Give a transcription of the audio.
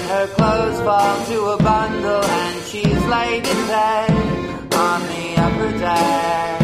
Then her clothes fall to a bundle and she's laid in bed on the upper deck.